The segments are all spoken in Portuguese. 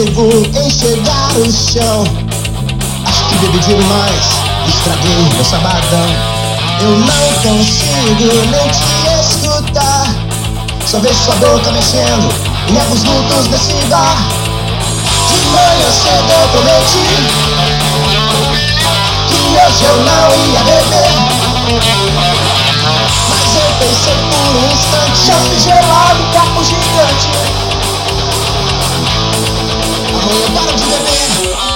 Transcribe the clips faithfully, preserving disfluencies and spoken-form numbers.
consigo enxergar o chão. Acho que bebi demais, estraguei meu sabadão. Eu não consigo nem te escutar, só vejo sua boca mexendo e levo os lutos desse bar. De manhã cedo eu prometi que hoje eu não ia beber, mas eu pensei por um instante, já fiz gelado, copo gigante. Amanhã eu paro de beber.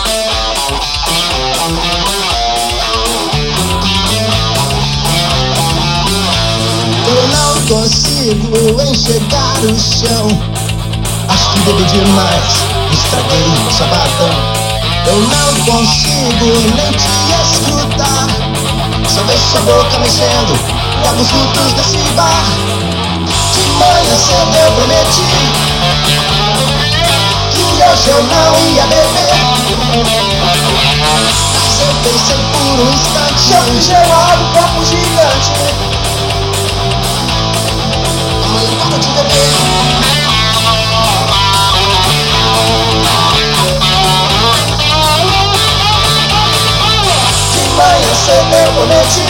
Eu não consigo enxergar o chão. Acho que bebi demais, estraguei meu sabadão. Eu não consigo nem te escutar, só vejo sua boca mexendo, levo os lutos desse bar. De manhã cedo eu prometi que hoje eu não ia beber, mas eu pensei por um instante, eu fui gelado, copo gigante. Amanhã eu paro de beber. De manhã cedo eu prometi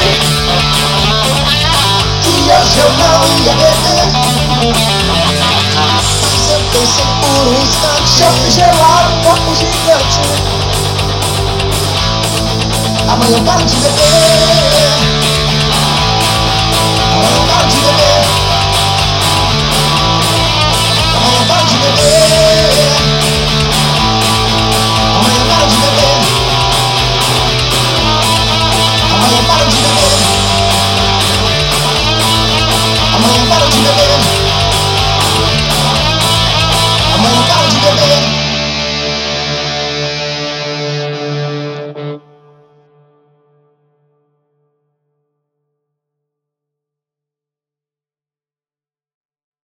que hoje eu não ia beber, mas eu pensei por um instante, eu fui gelado, copo gigante. Amanhã eu paro de beber.